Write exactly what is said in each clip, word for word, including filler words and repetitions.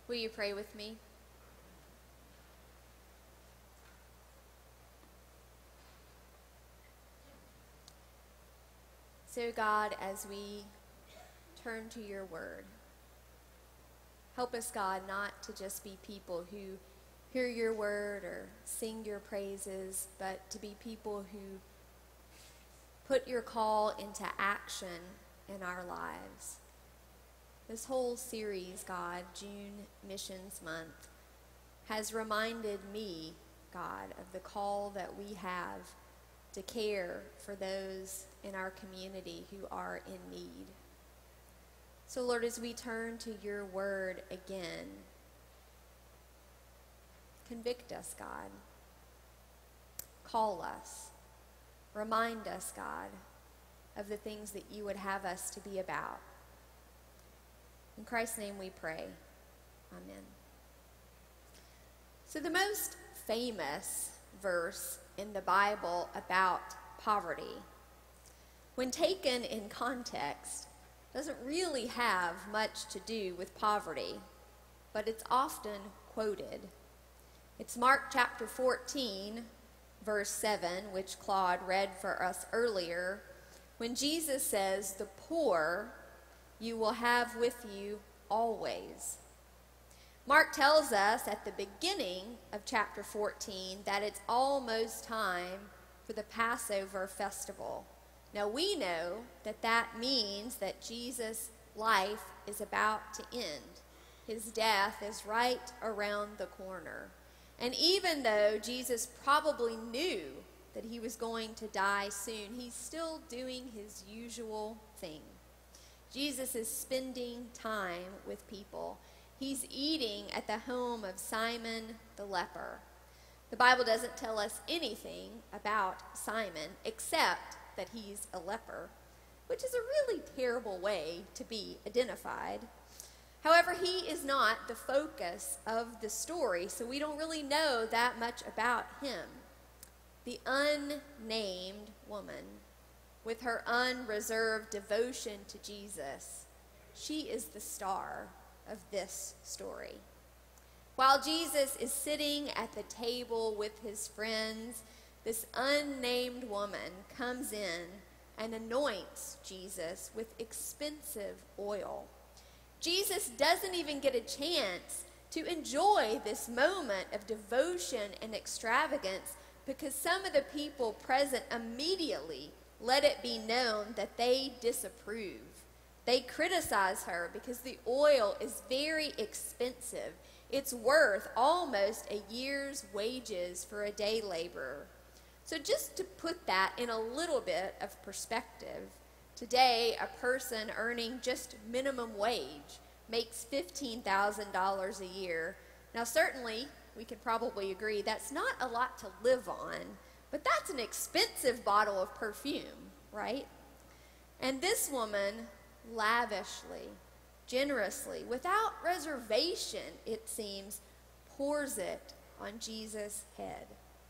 Will you pray with me? So God, as we turn to your word, help us, God, not to just be people who hear your word or sing your praises, but to be people who put your call into action in our lives. This whole series, God, June Missions Month, has reminded me, God, of the call that we have to care for those in our community who are in need. So, Lord, as we turn to your word again, convict us, God. Call us. Remind us, God, of the things that you would have us to be about. In Christ's name we pray. Amen. So the most famous verse in the Bible about poverty, when taken in context, doesn't really have much to do with poverty, but it's often quoted. It's Mark chapter fourteen, verse seven, which Claude read for us earlier, when Jesus says, "The poor you will have with you always." Mark tells us at the beginning of chapter fourteen that it's almost time for the Passover festival. Now we know that that means that Jesus' life is about to end. His death is right around the corner. And even though Jesus probably knew that he was going to die soon, he's still doing his usual thing. Jesus is spending time with people. He's eating at the home of Simon the leper. The Bible doesn't tell us anything about Simon except that he's a leper, which is a really terrible way to be identified. However, he is not the focus of the story, so we don't really know that much about him. The unnamed woman, with her unreserved devotion to Jesus, she is the star of this story. While Jesus is sitting at the table with his friends, this unnamed woman comes in and anoints Jesus with expensive oil. Jesus doesn't even get a chance to enjoy this moment of devotion and extravagance because some of the people present immediately let it be known that they disapprove. They criticize her because the oil is very expensive. It's worth almost a year's wages for a day laborer. So just to put that in a little bit of perspective, today a person earning just minimum wage makes fifteen thousand dollars a year. Now certainly we could probably agree that's not a lot to live on, but that's an expensive bottle of perfume, right? And this woman lavishly, generously, without reservation, it seems, pours it on Jesus' head.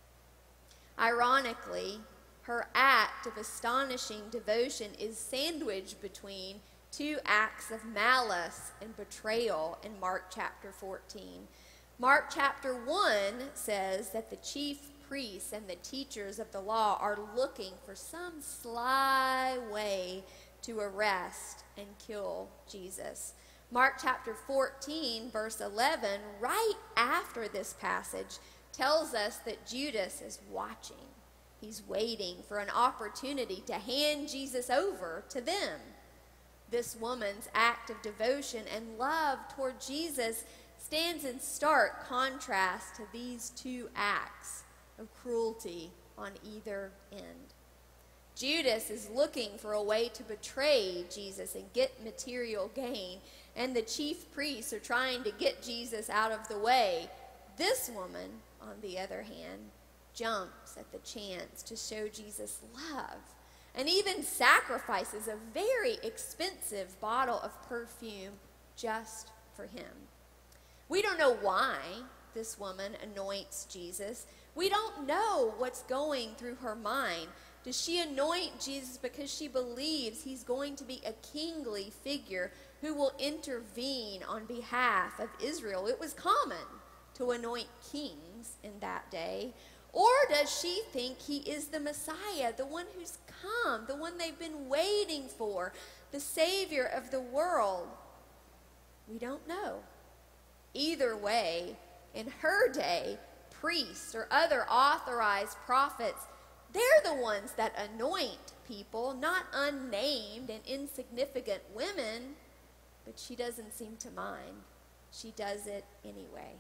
Ironically, her act of astonishing devotion is sandwiched between two acts of malice and betrayal in Mark chapter fourteen. Mark chapter one says that the chief priests and the teachers of the law are looking for some sly way to arrest and kill Jesus. Mark chapter fourteen, verse eleven, right after this passage, tells us that Judas is watching. He's waiting for an opportunity to hand Jesus over to them. This woman's act of devotion and love toward Jesus stands in stark contrast to these two acts of cruelty on either end. Judas is looking for a way to betray Jesus and get material gain, and the chief priests are trying to get Jesus out of the way. This woman, on the other hand, jumps at the chance to show Jesus love and even sacrifices a very expensive bottle of perfume just for him. We don't know why this woman anoints Jesus. We don't know what's going through her mind. Does she anoint Jesus because she believes he's going to be a kingly figure who will intervene on behalf of Israel? It was common to anoint kings in that day. Or does she think he is the Messiah, the one who's come, the one they've been waiting for, the Savior of the world? We don't know. Either way, in her day, priests or other authorized prophets, they're the ones that anoint people, not unnamed and insignificant women. But she doesn't seem to mind. She does it anyway.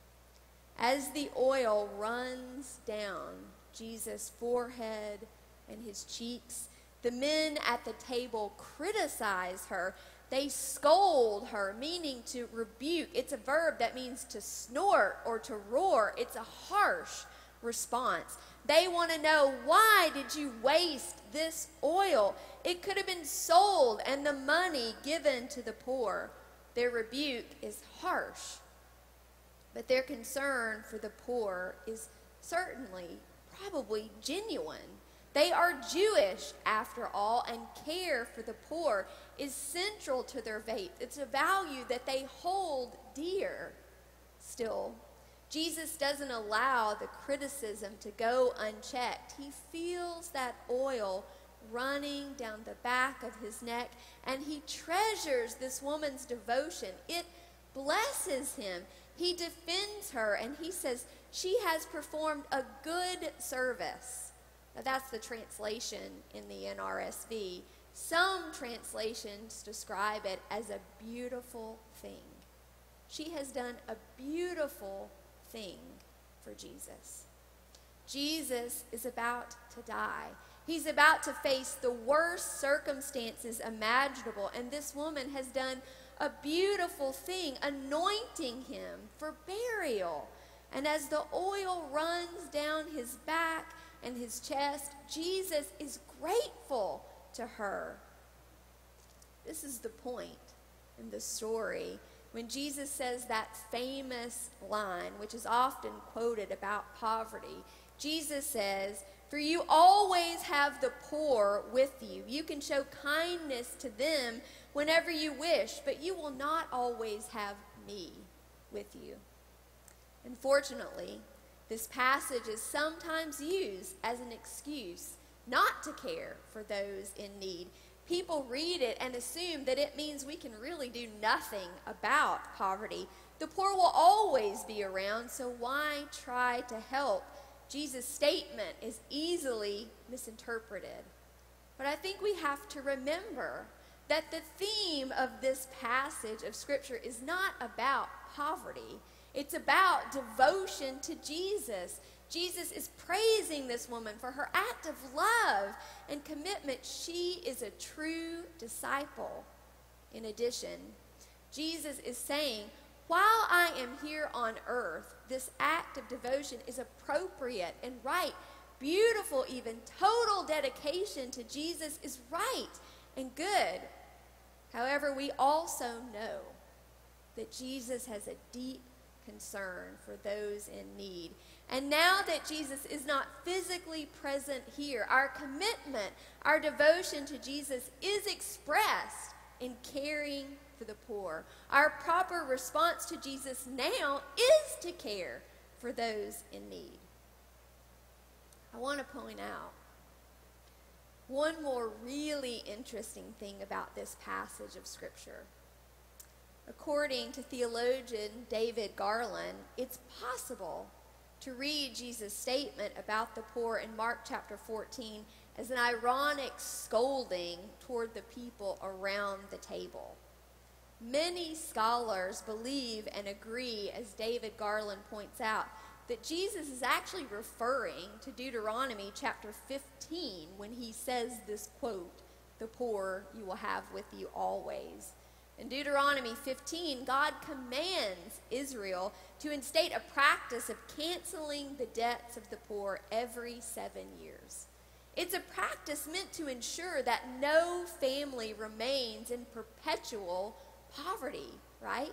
As the oil runs down Jesus' forehead and his cheeks, the men at the table criticize her. They scold her, meaning to rebuke. It's a verb that means to snort or to roar. It's a harsh response. They want to know, why did you waste this oil? It could have been sold and the money given to the poor. Their rebuke is harsh, but their concern for the poor is certainly, probably genuine. They are Jewish, after all, and care for the poor is central to their faith. It's a value that they hold dear. Still, Jesus doesn't allow the criticism to go unchecked. He feels that oil running down the back of his neck, and he treasures this woman's devotion. It blesses him. He defends her, and he says she has performed a good service. Now, that's the translation in the N R S V. Some translations describe it as a beautiful thing. She has done a beautiful thing for Jesus. Jesus is about to die. He's about to face the worst circumstances imaginable, and this woman has done a beautiful thing, anointing him for burial. And as the oil runs down his back and his chest, Jesus is grateful to her. This is the point in the story when Jesus says that famous line, which is often quoted about poverty. Jesus says, "For you always have the poor with you. You can show kindness to them whenever you wish, but you will not always have me with you." Unfortunately, this passage is sometimes used as an excuse not to care for those in need. People read it and assume that it means we can really do nothing about poverty. The poor will always be around, so why try to help? Jesus' statement is easily misinterpreted. But I think we have to remember that the theme of this passage of Scripture is not about poverty. It's about devotion to Jesus. Jesus is praising this woman for her act of love and commitment. She is a true disciple. In addition, Jesus is saying, while I am here on earth, this act of devotion is appropriate and right, beautiful even. Total dedication to Jesus is right and good. However, we also know that Jesus has a deep concern for those in need. And now that Jesus is not physically present here, our commitment, our devotion to Jesus is expressed in caring for the poor. Our proper response to Jesus now is to care for those in need. I want to point out one more really interesting thing about this passage of Scripture. According to theologian David Garland, it's possible to read Jesus' statement about the poor in Mark chapter fourteen as an ironic scolding toward the people around the table. Many scholars believe and agree, as David Garland points out, that Jesus is actually referring to Deuteronomy chapter fifteen when he says this quote, "The poor you will have with you always." In Deuteronomy fifteen, God commands Israel to instate a practice of canceling the debts of the poor every seven years. It's a practice meant to ensure that no family remains in perpetual poverty, right?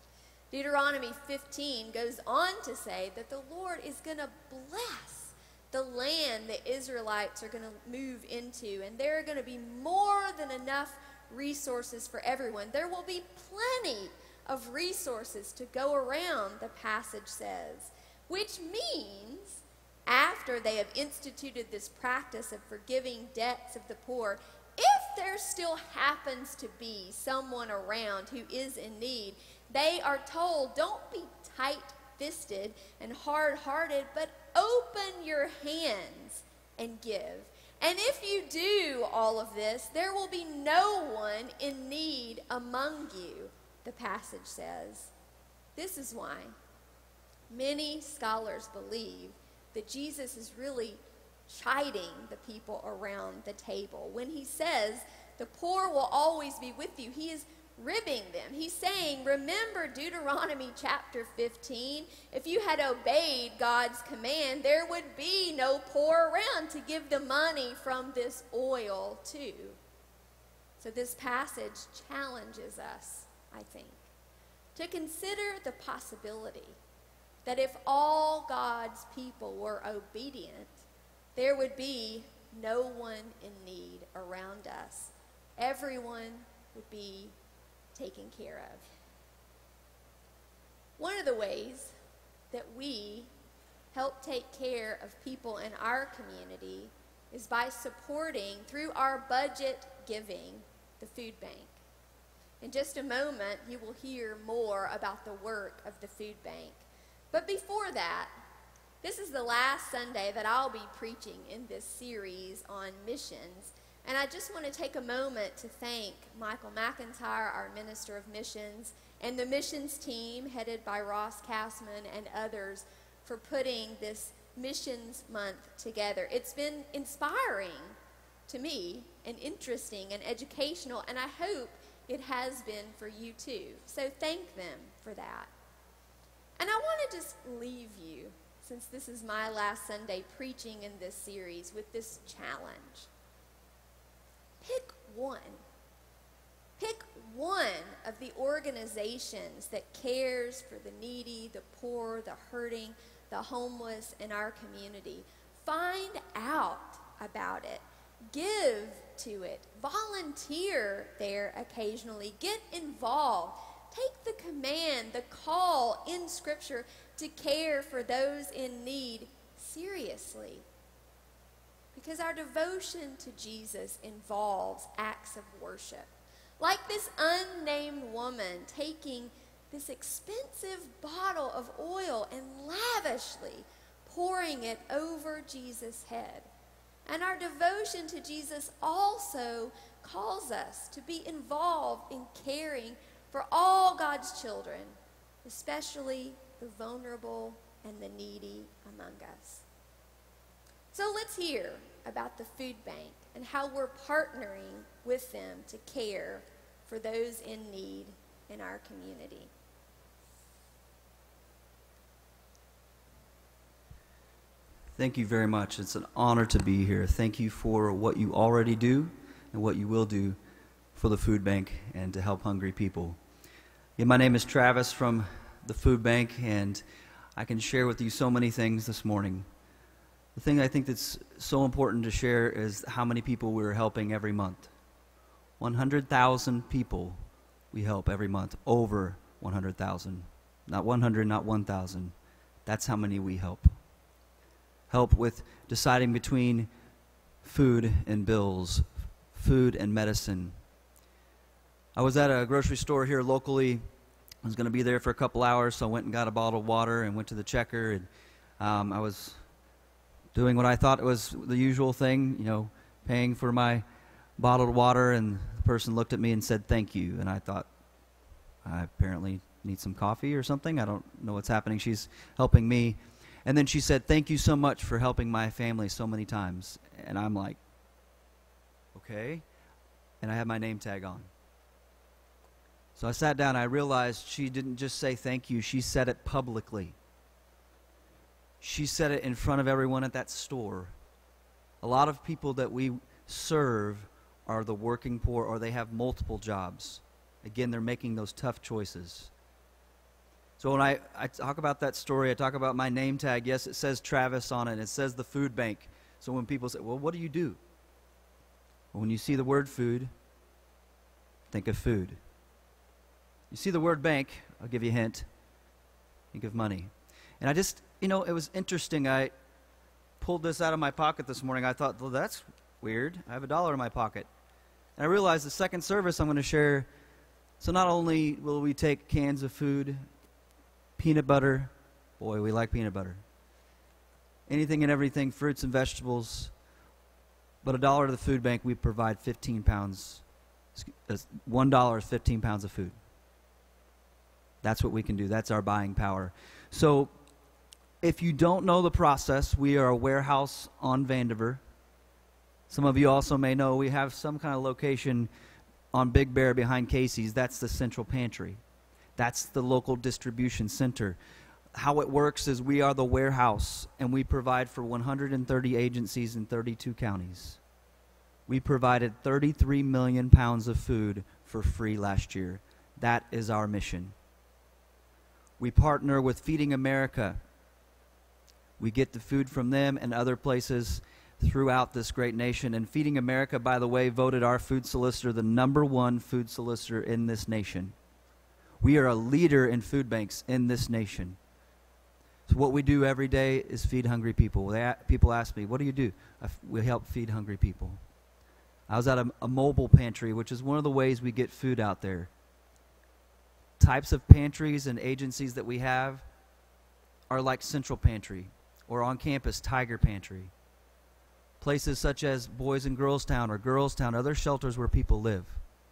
Deuteronomy fifteen goes on to say that the Lord is going to bless the land the Israelites are going to move into, and there are going to be more than enough resources for everyone. There will be plenty of resources to go around, the passage says, which means after they have instituted this practice of forgiving debts of the poor, if there still happens to be someone around who is in need, they are told, don't be tight-fisted and hard-hearted, but open your hands and give. And if you do all of this, there will be no one in need among you, the passage says. This is why many scholars believe that Jesus is really chiding the people around the table. When he says, the poor will always be with you, he is ribbing them. He's saying, remember Deuteronomy chapter fifteen. If you had obeyed God's command, there would be no poor around to give the money from this oil to. So this passage challenges us, I think, to consider the possibility that if all God's people were obedient, there would be no one in need around us. Everyone would be taken care of. One of the ways that we help take care of people in our community is by supporting, through our budget giving, the food bank. In just a moment, you will hear more about the work of the food bank. But before that, this is the last Sunday that I'll be preaching in this series on missions. And I just want to take a moment to thank Michael McIntyre, our Minister of Missions, and the missions team headed by Ross Kassman and others for putting this Missions Month together. It's been inspiring to me and interesting and educational, and I hope it has been for you too. So thank them for that. And I want to just leave you, since this is my last Sunday preaching in this series, with this challenge. Pick one. Pick one of the organizations that cares for the needy, the poor, the hurting, the homeless in our community. Find out about it. Give to it. Volunteer there occasionally. Get involved. Take the command, the call in Scripture to care for those in need seriously. Because our devotion to Jesus involves acts of worship. Like this unnamed woman taking this expensive bottle of oil and lavishly pouring it over Jesus' head. And our devotion to Jesus also calls us to be involved in caring for all God's children, especially the vulnerable and the needy among us. So let's hear about the food bank and how we're partnering with them to care for those in need in our community. Thank you very much. It's an honor to be here. Thank you for what you already do and what you will do for the food bank and to help hungry people. Yeah, my name is Travis from the food bank, and I can share with you so many things this morning. The thing I think that's so important to share is how many people we're helping every month. one hundred thousand people we help every month, over one hundred thousand. Not one hundred, not one thousand. That's how many we help. Help with deciding between food and bills, food and medicine. I was at a grocery store here locally. I was going to be there for a couple hours, so I went and got a bottle of water and went to the checker. And um, I was doing what I thought was the usual thing, you know, paying for my bottled water, and the person looked at me and said, "Thank you." And I thought, I apparently need some coffee or something. I don't know what's happening. She's helping me. And then she said, "Thank you so much for helping my family so many times." And I'm like, okay. And I had my name tag on. So I sat down. I realized she didn't just say thank you. She said it publicly. She said it in front of everyone at that store. A lot of people that we serve are the working poor, or they have multiple jobs. Again, they're making those tough choices. So when I, I talk about that story, I talk about my name tag. Yes, it says Travis on it. It says the food bank. So when people say, well, what do you do? Well, when you see the word food, think of food. You see the word bank, I'll give you a hint. Think of money. And I just, you know, it was interesting. I pulled this out of my pocket this morning. I thought, well, that's weird. I have a dollar in my pocket. And I realized the second service I'm going to share. So not only will we take cans of food, peanut butter. Boy, we like peanut butter. Anything and everything, fruits and vegetables. But a dollar to the food bank, we provide fifteen pounds. One dollar is fifteen pounds of food. That's what we can do. That's our buying power. So if you don't know the process, we are a warehouse on Vandiver. Some of you also may know we have some kind of location on Big Bear behind Casey's. That's the central pantry. That's the local distribution center. How it works is we are the warehouse, and we provide for one hundred thirty agencies in thirty-two counties. We provided thirty-three million pounds of food for free last year. That is our mission. We partner with Feeding America. We get the food from them and other places throughout this great nation. And Feeding America, by the way, voted our food solicitor the number one food solicitor in this nation. We are a leader in food banks in this nation. So what we do every day is feed hungry people. They a- people ask me, what do you do? I f- we help feed hungry people. I was at a, a mobile pantry, which is one of the ways we get food out there. Types of pantries and agencies that we have are like Central Pantry, or on campus, Tiger Pantry. Places such as Boys and Girls Town or Girls Town, other shelters where people live.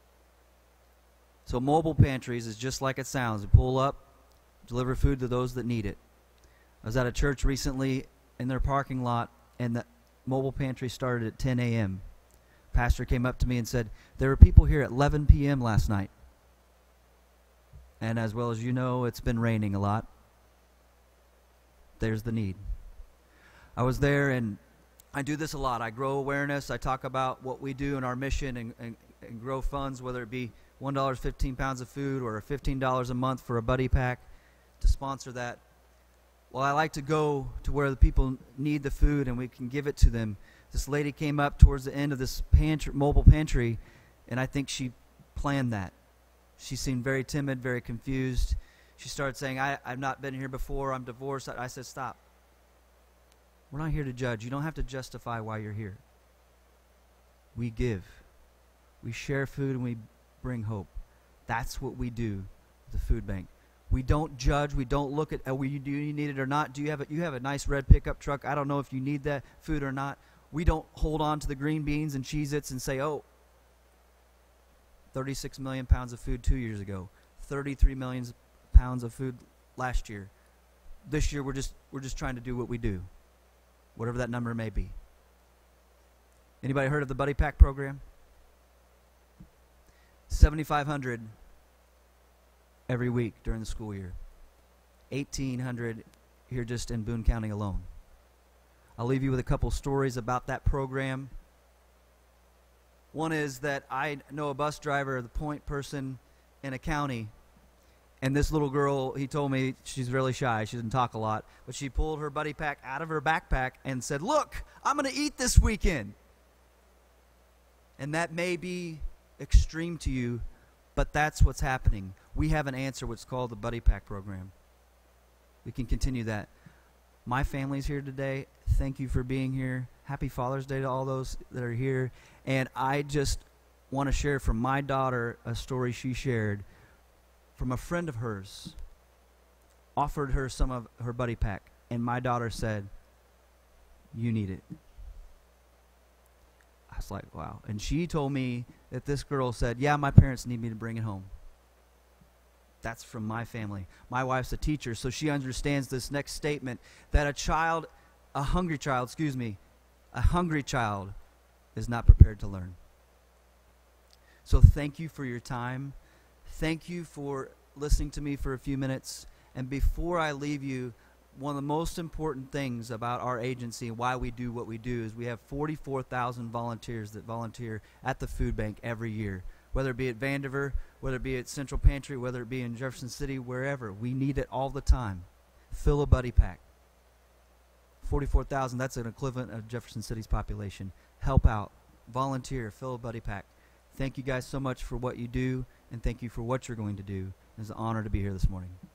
So mobile pantries is just like it sounds. You pull up, deliver food to those that need it. I was at a church recently in their parking lot, and the mobile pantry started at ten a.m. Pastor came up to me and said, there were people here at eleven p.m. last night. And as well as you know, it's been raining a lot. There's the need. I was there, and I do this a lot. I grow awareness. I talk about what we do in our mission and, and, and grow funds, whether it be one dollar fifteen pounds of food or fifteen dollars a month for a buddy pack to sponsor that. Well, I like to go to where the people need the food and we can give it to them. This lady came up towards the end of this pantry, mobile pantry, and I think she planned that. She seemed very timid, very confused. She started saying, I, I've not been here before, I'm divorced. I, I said, stop. We're not here to judge. You don't have to justify why you're here. We give. We share food and we bring hope. That's what we do at the food bank. We don't judge. We don't look at, oh, do you need it or not? Do you have a, you have a nice red pickup truck? I don't know if you need that food or not. We don't hold on to the green beans and Cheez-Its and say, oh, thirty-six million pounds of food two years ago, thirty-three million pounds of food last year. This year we're just we're just trying to do what we do, whatever that number may be. Anybody heard of the Buddy Pack program? seventy-five hundred every week during the school year. eighteen hundred here just in Boone County alone. I'll leave you with a couple stories about that program. One is that I know a bus driver, the point person in a county, and this little girl, he told me she's really shy. She doesn't talk a lot, but she pulled her buddy pack out of her backpack and said, look, I'm going to eat this weekend. And that may be extreme to you, but that's what's happening. We have an answer, what's called the Buddy Pack program. We can continue that. My family's here today. Thank you for being here. Happy Father's Day to all those that are here. And I just want to share from my daughter a story she shared from a friend of hers. Offered her some of her buddy pack. And my daughter said, you need it. I was like, wow. And she told me that this girl said, yeah, my parents need me to bring it home. That's from my family. My wife's a teacher, so she understands this next statement, that a child, a hungry child, excuse me, a hungry child is not prepared to learn. So thank you for your time. Thank you for listening to me for a few minutes. And before I leave you, one of the most important things about our agency and why we do what we do is we have forty-four thousand volunteers that volunteer at the food bank every year, whether it be at Vandiver whether it be at Central Pantry, whether it be in Jefferson City, wherever. We need it all the time. Fill a buddy pack. forty-four thousand, that's an equivalent of Jefferson City's population. Help out. Volunteer. Fill a buddy pack. Thank you guys so much for what you do, and thank you for what you're going to do. It's an honor to be here this morning.